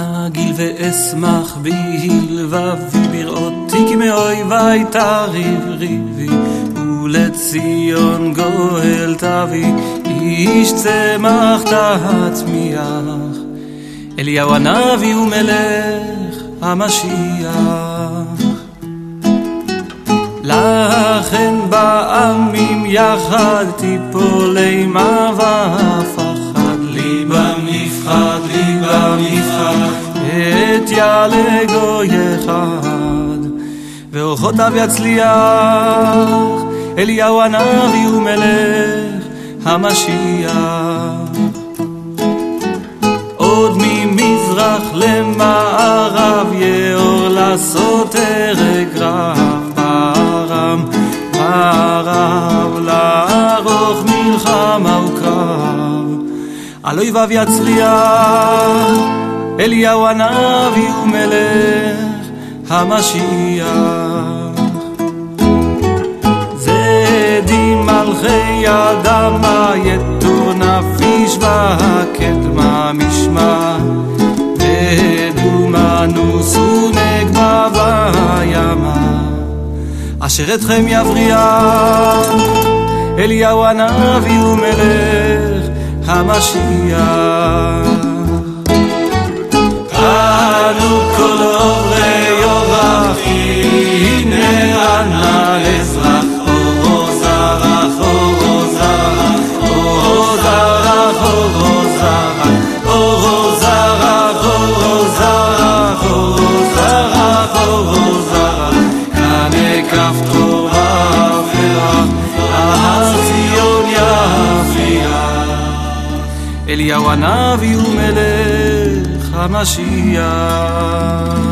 אגיל ואשמח בהלבבי בראותי כי מאויבי תריב ריבי ולציון גואל תביא איש צמח תצמיח אליהו הנביא ומלך המשיח לכן בעמים יחד תיפול אימה ופחד ליבם נפחד את יעלה גוי אחד ואורחותיו יצליח אליהו הנביא ומלך המשיח עוד ממזרח למערב יאור לעשות הרג רב מערב לערוך מלחמה וקרב על אויביו יצליח אליהו הנביא ומלך המשיח זדים מלכי אדמה יתור נפיש והקדמה משמע ודומנוס ונגבה וימה אשר אתכם יבריח אליהו הנביא ומלך המשיח אנו כל עוברי יורח הנה ענה לזרח אורו זרח אורו זרח אורו זרח אורו זרח אורו זרח אורו זרח אורו זרח אורו זרח כנה כפתור אברך ההר ציון יפריח אליהו הנביא ומלך המשיח